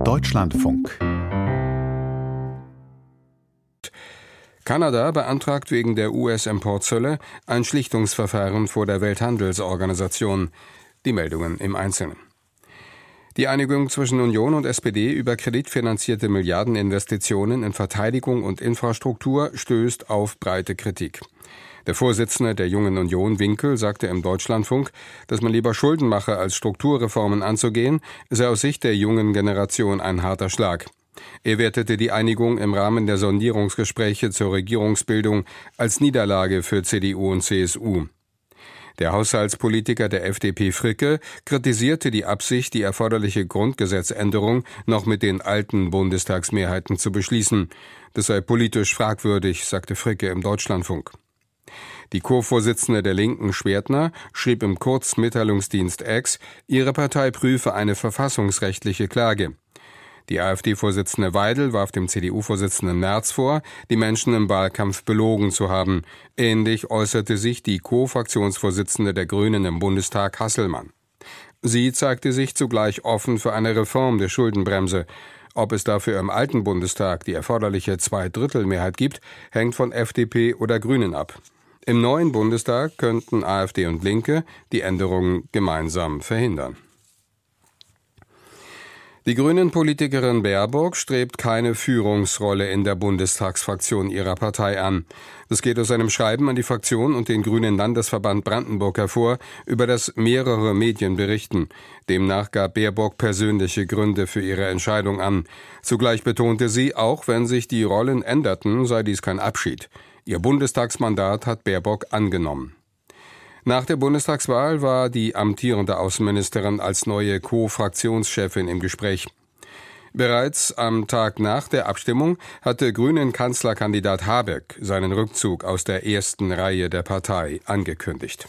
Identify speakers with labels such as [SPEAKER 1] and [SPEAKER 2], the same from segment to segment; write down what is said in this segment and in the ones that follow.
[SPEAKER 1] Deutschlandfunk. Kanada beantragt wegen der US-Importzölle ein Schlichtungsverfahren vor der Welthandelsorganisation. Die Meldungen im Einzelnen. Die Einigung zwischen Union und SPD über kreditfinanzierte Milliardeninvestitionen in Verteidigung und Infrastruktur stößt auf breite Kritik. Der Vorsitzende der Jungen Union, Winkel, sagte im Deutschlandfunk, dass man lieber Schulden mache, als Strukturreformen anzugehen, sei aus Sicht der jungen Generation ein harter Schlag. Er wertete die Einigung im Rahmen der Sondierungsgespräche zur Regierungsbildung als Niederlage für CDU und CSU. Der Haushaltspolitiker der FDP Fricke kritisierte die Absicht, die erforderliche Grundgesetzänderung noch mit den alten Bundestagsmehrheiten zu beschließen. Das sei politisch fragwürdig, sagte Fricke im Deutschlandfunk. Die Co-Vorsitzende der Linken, Schwertner, schrieb im Kurzmitteilungsdienst X, ihre Partei prüfe eine verfassungsrechtliche Klage. Die AfD-Vorsitzende Weidel warf dem CDU-Vorsitzenden Merz vor, die Menschen im Wahlkampf belogen zu haben. Ähnlich äußerte sich die Co-Fraktionsvorsitzende der Grünen im Bundestag, Hasselmann. Sie zeigte sich zugleich offen für eine Reform der Schuldenbremse. Ob es dafür im alten Bundestag die erforderliche Zweidrittelmehrheit gibt, hängt von FDP oder Grünen ab. Im neuen Bundestag könnten AfD und Linke die Änderungen gemeinsam verhindern. Die Grünen-Politikerin Baerbock strebt keine Führungsrolle in der Bundestagsfraktion ihrer Partei an. Das geht aus einem Schreiben an die Fraktion und den Grünen Landesverband Brandenburg hervor, über das mehrere Medien berichten. Demnach gab Baerbock persönliche Gründe für ihre Entscheidung an. Zugleich betonte sie, auch wenn sich die Rollen änderten, sei dies kein Abschied. Ihr Bundestagsmandat hat Baerbock angenommen. Nach der Bundestagswahl war die amtierende Außenministerin als neue Co-Fraktionschefin im Gespräch. Bereits am Tag nach der Abstimmung hatte Grünen-Kanzlerkandidat Habeck seinen Rückzug aus der ersten Reihe der Partei angekündigt.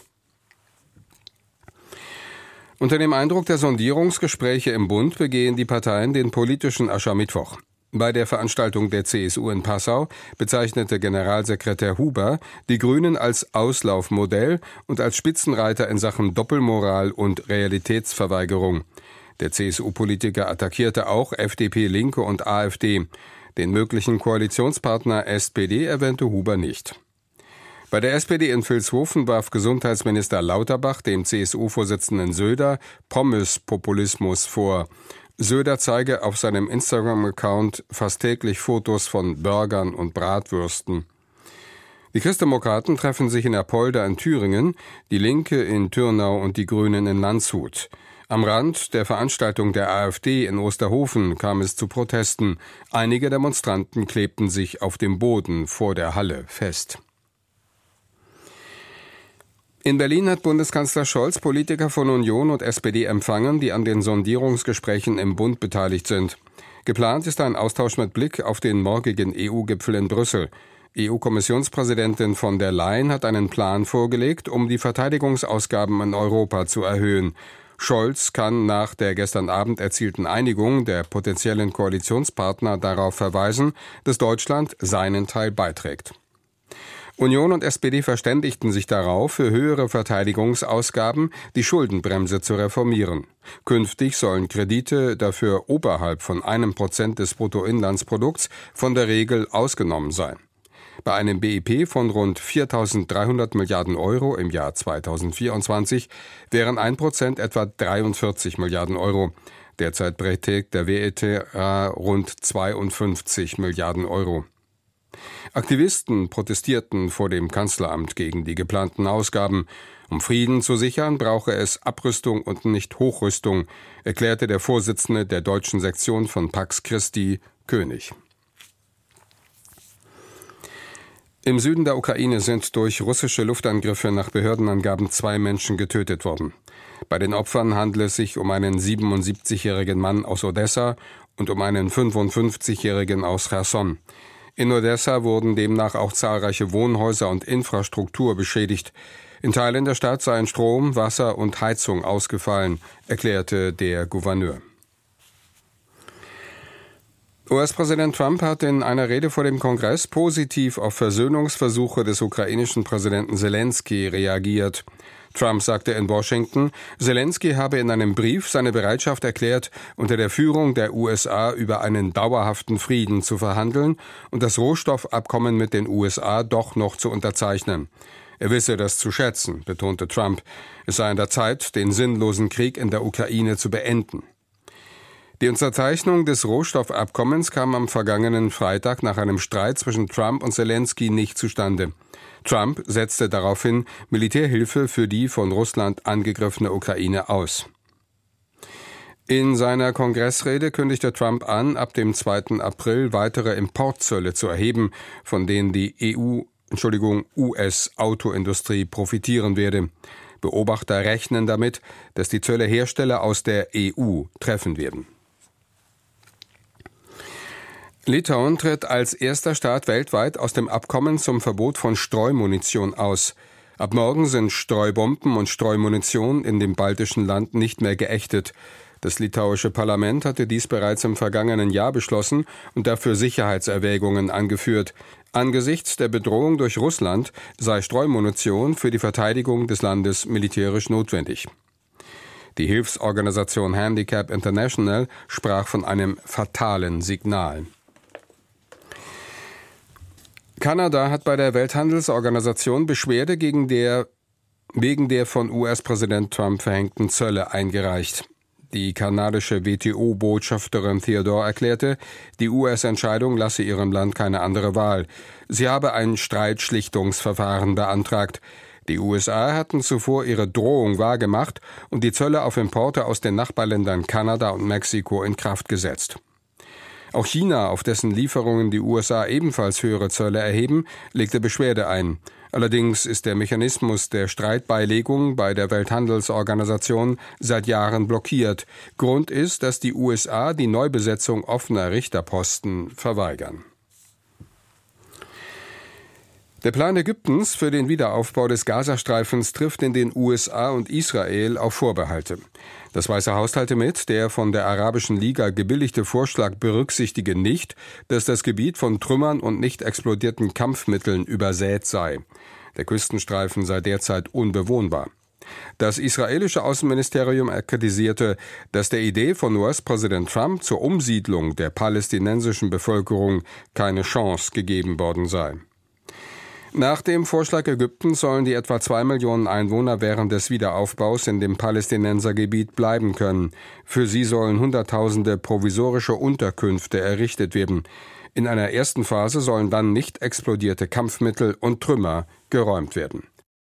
[SPEAKER 1] Unter dem Eindruck der Sondierungsgespräche im Bund begehen die Parteien den politischen Aschermittwoch. Bei der Veranstaltung der CSU in Passau bezeichnete Generalsekretär Huber die Grünen als Auslaufmodell und als Spitzenreiter in Sachen Doppelmoral und Realitätsverweigerung. Der CSU-Politiker attackierte auch FDP, Linke und AfD. Den möglichen Koalitionspartner SPD erwähnte Huber nicht. Bei der SPD in Vilshofen warf Gesundheitsminister Lauterbach dem CSU-Vorsitzenden Söder Pommes-Populismus vor. Söder zeige auf seinem Instagram-Account fast täglich Fotos von Burgern und Bratwürsten. Die Christdemokraten treffen sich in Apolda in Thüringen, die Linke in Tyrnau und die Grünen in Landshut. Am Rand der Veranstaltung der AfD in Osterhofen kam es zu Protesten. Einige Demonstranten klebten sich auf dem Boden vor der Halle fest. In Berlin hat Bundeskanzler Scholz Politiker von Union und SPD empfangen, die an den Sondierungsgesprächen im Bund beteiligt sind. Geplant ist ein Austausch mit Blick auf den morgigen EU-Gipfel in Brüssel. EU-Kommissionspräsidentin von der Leyen hat einen Plan vorgelegt, um die Verteidigungsausgaben in Europa zu erhöhen. Scholz kann nach der gestern Abend erzielten Einigung der potenziellen Koalitionspartner darauf verweisen, dass Deutschland seinen Teil beiträgt. Union und SPD verständigten sich darauf, für höhere Verteidigungsausgaben die Schuldenbremse zu reformieren. Künftig sollen Kredite dafür oberhalb von 1% des Bruttoinlandsprodukts von der Regel ausgenommen sein. Bei einem BIP von rund 4.300 Milliarden Euro im Jahr 2024 wären 1% etwa 43 Milliarden Euro. Derzeit beträgt der WETR rund 52 Milliarden Euro. Aktivisten protestierten vor dem Kanzleramt gegen die geplanten Ausgaben. Um Frieden zu sichern, brauche es Abrüstung und nicht Hochrüstung, erklärte der Vorsitzende der deutschen Sektion von Pax Christi, König. Im Süden der Ukraine sind durch russische Luftangriffe nach Behördenangaben 2 Menschen getötet worden. Bei den Opfern handelt es sich um einen 77-jährigen Mann aus Odessa und um einen 55-jährigen aus Cherson. In Odessa wurden demnach auch zahlreiche Wohnhäuser und Infrastruktur beschädigt. In Teilen der Stadt seien Strom, Wasser und Heizung ausgefallen, erklärte der Gouverneur. US-Präsident Trump hat in einer Rede vor dem Kongress positiv auf Versöhnungsversuche des ukrainischen Präsidenten Selenskyj reagiert. Trump sagte in Washington, Zelensky habe in einem Brief seine Bereitschaft erklärt, unter der Führung der USA über einen dauerhaften Frieden zu verhandeln und das Rohstoffabkommen mit den USA doch noch zu unterzeichnen. Er wisse das zu schätzen, betonte Trump. Es sei an der Zeit, den sinnlosen Krieg in der Ukraine zu beenden. Die Unterzeichnung des Rohstoffabkommens kam am vergangenen Freitag nach einem Streit zwischen Trump und Zelensky nicht zustande. Trump setzte daraufhin Militärhilfe für die von Russland angegriffene Ukraine aus. In seiner Kongressrede kündigte Trump an, ab dem 2. April weitere Importzölle zu erheben, von denen die US-Autoindustrie profitieren werde. Beobachter rechnen damit, dass die Zölle Hersteller aus der EU treffen werden. Litauen tritt als erster Staat weltweit aus dem Abkommen zum Verbot von Streumunition aus. Ab morgen sind Streubomben und Streumunition in dem baltischen Land nicht mehr geächtet. Das litauische Parlament hatte dies bereits im vergangenen Jahr beschlossen und dafür Sicherheitserwägungen angeführt. Angesichts der Bedrohung durch Russland sei Streumunition für die Verteidigung des Landes militärisch notwendig. Die Hilfsorganisation Handicap International sprach von einem fatalen Signal. Kanada hat bei der Welthandelsorganisation Beschwerde wegen der von US-Präsident Trump verhängten Zölle eingereicht. Die kanadische WTO-Botschafterin Theodore erklärte, die US-Entscheidung lasse ihrem Land keine andere Wahl. Sie habe ein Streitschlichtungsverfahren beantragt. Die USA hatten zuvor ihre Drohung wahrgemacht und die Zölle auf Importe aus den Nachbarländern Kanada und Mexiko in Kraft gesetzt. Auch China, auf dessen Lieferungen die USA ebenfalls höhere Zölle erheben, legte Beschwerde ein. Allerdings ist der Mechanismus der Streitbeilegung bei der Welthandelsorganisation seit Jahren blockiert. Grund ist, dass die USA die Neubesetzung offener Richterposten verweigern. Der Plan Ägyptens für den Wiederaufbau des Gazastreifens trifft in den USA und Israel auf Vorbehalte. Das Weiße Haus teilte mit, der von der Arabischen Liga gebilligte Vorschlag berücksichtige nicht, dass das Gebiet von Trümmern und nicht explodierten Kampfmitteln übersät sei. Der Küstenstreifen sei derzeit unbewohnbar. Das israelische Außenministerium kritisierte, dass der Idee von US-Präsident Trump zur Umsiedlung der palästinensischen Bevölkerung keine Chance gegeben worden sei. Nach dem Vorschlag Ägyptens sollen die etwa 2 Millionen Einwohner während des Wiederaufbaus in dem Palästinensergebiet bleiben können. Für sie sollen Hunderttausende provisorische Unterkünfte errichtet werden. In einer ersten Phase sollen dann nicht explodierte Kampfmittel und Trümmer geräumt werden.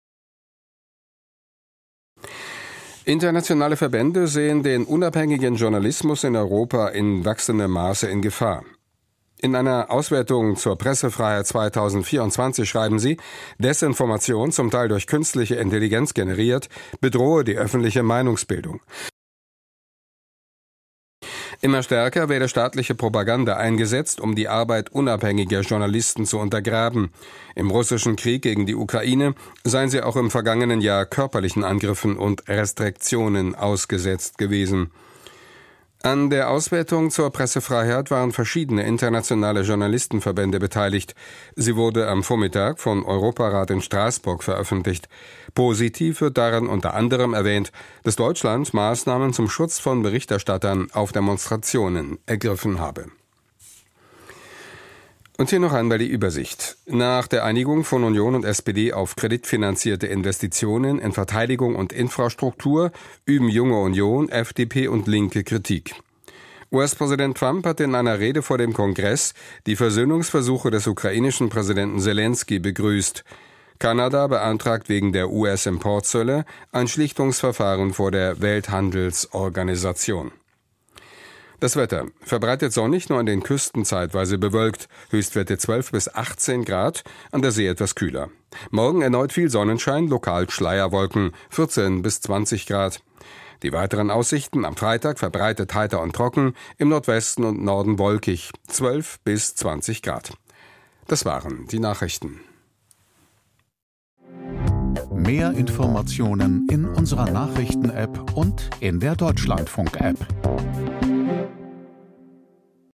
[SPEAKER 1] Internationale Verbände sehen den unabhängigen Journalismus in Europa in wachsendem Maße in Gefahr. In einer Auswertung zur Pressefreiheit 2024 schreiben sie, Desinformation, zum Teil durch künstliche Intelligenz generiert, bedrohe die öffentliche Meinungsbildung. Immer stärker werde staatliche Propaganda eingesetzt, um die Arbeit unabhängiger Journalisten zu untergraben. Im russischen Krieg gegen die Ukraine seien sie auch im vergangenen Jahr körperlichen Angriffen und Restriktionen ausgesetzt gewesen. An der Auswertung zur Pressefreiheit waren verschiedene internationale Journalistenverbände beteiligt. Sie wurde am Vormittag von Europarat in Straßburg veröffentlicht. Positiv wird darin unter anderem erwähnt, dass Deutschland Maßnahmen zum Schutz von Berichterstattern auf Demonstrationen ergriffen habe. Und hier noch einmal die Übersicht. Nach der Einigung von Union und SPD auf kreditfinanzierte Investitionen in Verteidigung und Infrastruktur üben Junge Union, FDP und Linke Kritik. US-Präsident Trump hat in einer Rede vor dem Kongress die Versöhnungsversuche des ukrainischen Präsidenten Zelensky begrüßt. Kanada beantragt wegen der US-Importzölle ein Schlichtungsverfahren vor der Welthandelsorganisation. Das Wetter. Verbreitet sonnig, nur an den Küsten zeitweise bewölkt. Höchstwerte 12 bis 18 Grad, an der See etwas kühler. Morgen erneut viel Sonnenschein, lokal Schleierwolken, 14 bis 20 Grad. Die weiteren Aussichten am Freitag verbreitet heiter und trocken, im Nordwesten und Norden wolkig, 12 bis 20 Grad. Das waren die Nachrichten.
[SPEAKER 2] Mehr Informationen in unserer Nachrichten-App und in der Deutschlandfunk-App.